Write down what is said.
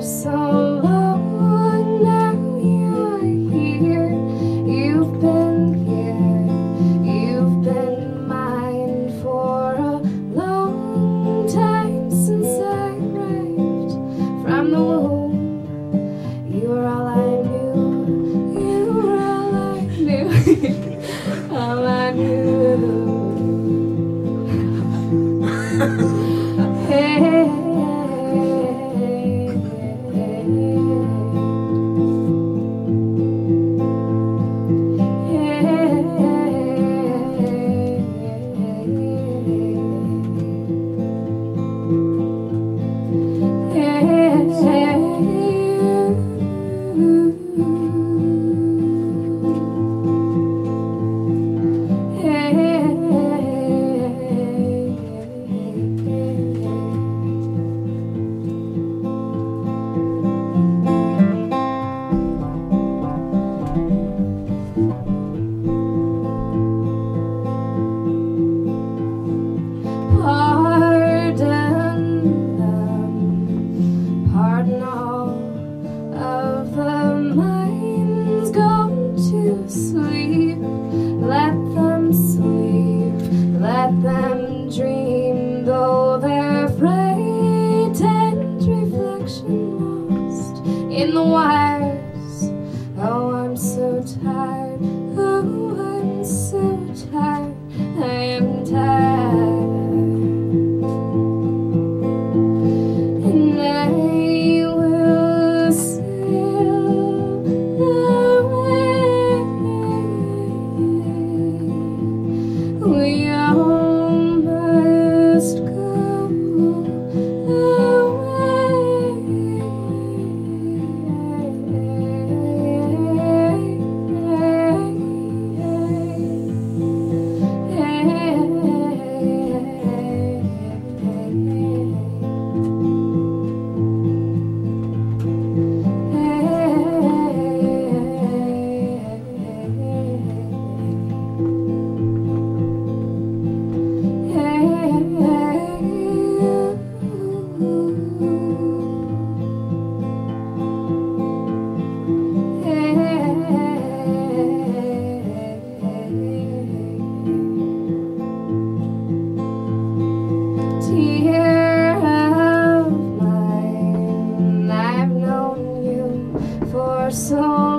for so long. Now you're here, you've been here, you've been mine for a long time since I arrived from the womb. You were all I knew, you were all I knew, all I knew. Hey. Pardon all of the minds gone to sleep. Let them sleep, let them dream, though their frightened reflection lost in the wires. Oh, I'm so tired, oh, I'm so tired, I am tired. We all must go Dear of mine, I've known you for so